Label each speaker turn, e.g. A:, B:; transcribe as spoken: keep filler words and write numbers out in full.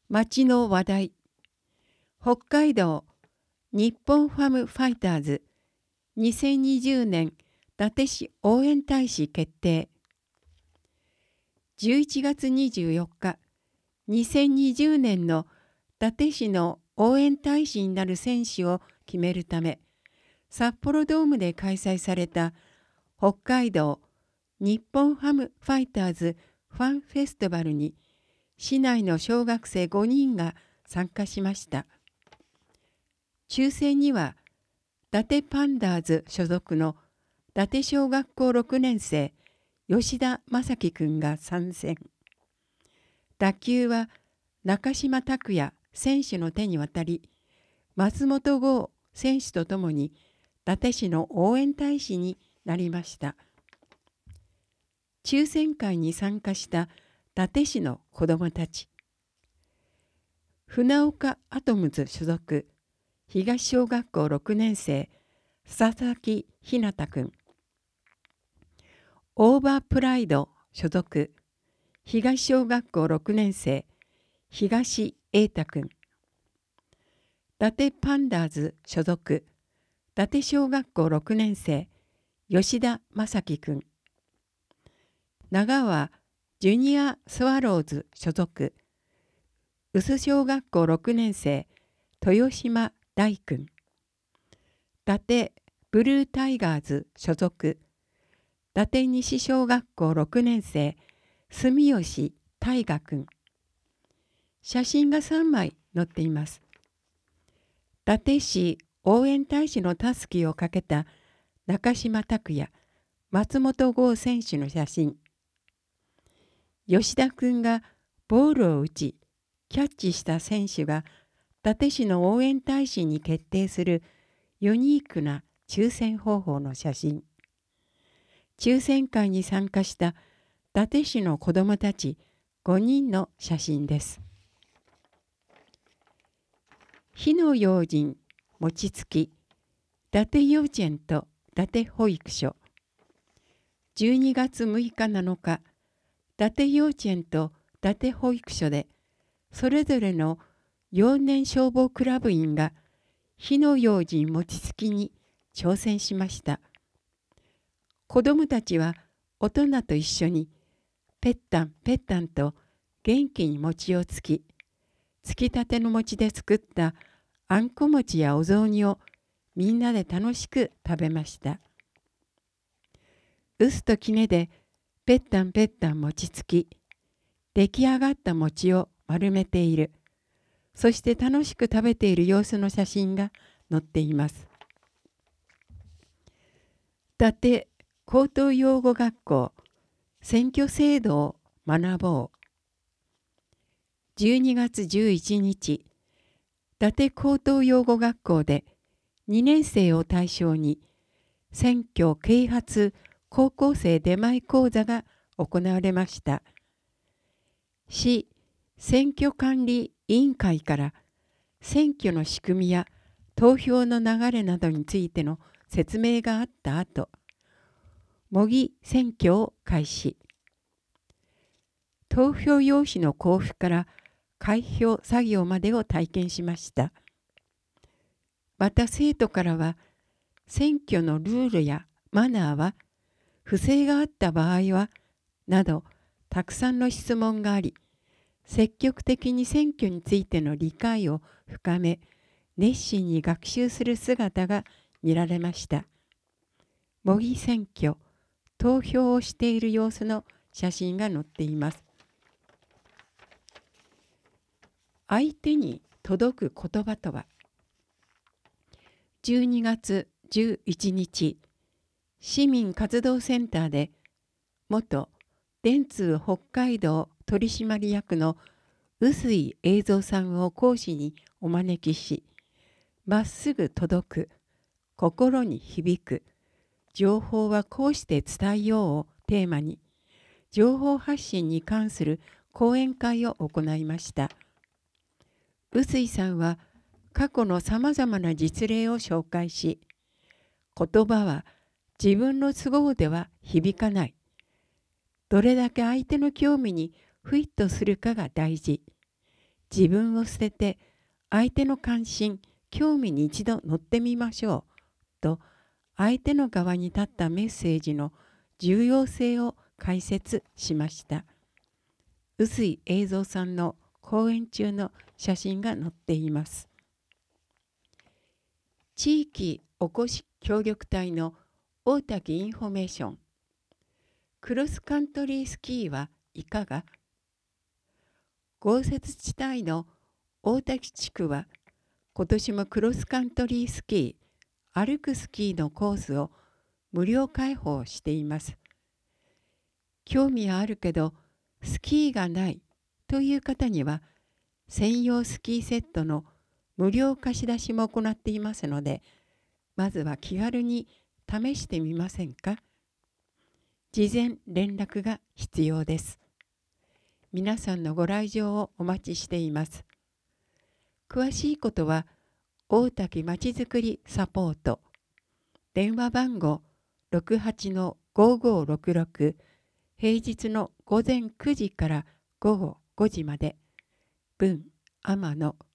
A: 町の話題。北海道日本ハムファイターズにせんにじゅうねん伊達市応援大使決定。じゅういちがつにじゅうよっか、にせんにじゅうねんの伊達市の応援大使になる選手を決めるため、札幌ドームで開催された北海道日本ハムファイターズファンフェスティバルに市内の小学生ごにんが参加しました。抽選には伊達パンダーズ所属の伊達小学校ろくねん生吉田正樹くんが参戦。打球は中島拓也選手の手に渡り、松本剛選手とともに伊達市の応援大使になりました。抽選会に参加した伊達市の子どもたち。船岡アトムズ所属東小学校ろくねん生佐々木ひなたくん。オーバープライド所属東小学校ろくねん生東瑛太くん。伊達パンダーズ所属伊達小学校ろくねん生吉田正樹くん。長川ジュニアスワローズ所属宇須小学校ろくねん生豊島大くん。伊達ブルータイガーズ所属伊達西小学校ろくねん生住吉大河くん。写真がさんまい載っています。伊達市応援大使のたすきをかけた中島拓也、松本剛選手の写真。吉田くんがボールを打ちキャッチした選手が伊達市の応援大使に決定するユニークな抽選方法の写真。抽選会に参加した伊達市の子どもたちごにんの写真です。火の用心餅つき伊達幼稚園と伊達保育所。じゅうにがつむいかなのか、伊達幼稚園と伊達保育所でそれぞれの幼年消防クラブ員が火の用心餅つきに挑戦しました。子どもたちは大人と一緒にぺったんぺったんと元気に餅をつき、つきたての餅で作ったあんこ餅やお雑煮をみんなで楽しく食べました。臼と杵でぺったんぺったん餅つき、出来上がった餅を丸めている、そして楽しく食べている様子の写真が載っています。伊達高等養護学校選挙制度を学ぼう。じゅうにがつじゅういちにち、伊達高等養護学校でにねん生を対象に選挙啓発高校生出前講座が行われました。市選挙管理委員会から選挙の仕組みや投票の流れなどについての説明があった後、模擬選挙を開始。投票用紙の交付から開票作業までを体験しました。また生徒からは、選挙のルールやマナーは、不正があった場合は、などたくさんの質問があり、積極的に選挙についての理解を深め、熱心に学習する姿が見られました。模擬選挙、投票をしている様子の写真が載っています。相手に届く言葉とは。じゅうにがつじゅういちにち、市民活動センターで元電通北海道取締役の臼井栄三さんを講師にお招きし、まっすぐ届く、心に響く、情報はこうして伝えようをテーマに、情報発信に関する講演会を行いました。臼井さんは過去のさまざまな実例を紹介し、言葉は自分の都合では響かない。どれだけ相手の興味にフィットするかが大事。 自分を捨てて相手の関心、興味に一度乗ってみましょうと、相手の側に立ったメッセージの重要性を解説しました。臼井栄三さんの講演中の写真が載っています。地域おこし協力隊の大滝インフォメーション。クロスカントリースキーはいかが？豪雪地帯の大滝地区は今年もクロスカントリースキー、歩くスキーのコースを無料開放しています。興味はあるけどスキーがないという方には専用スキーセットの無料貸し出しも行っていますので、まずは気軽に試してみませんか？事前連絡が必要です。皆さんのご来場をお待ちしています。詳しいことは大滝まちづくりサポート、電話番号 ろくはちのごごろくろく、平日の午前くじから午後ごじまで、文天野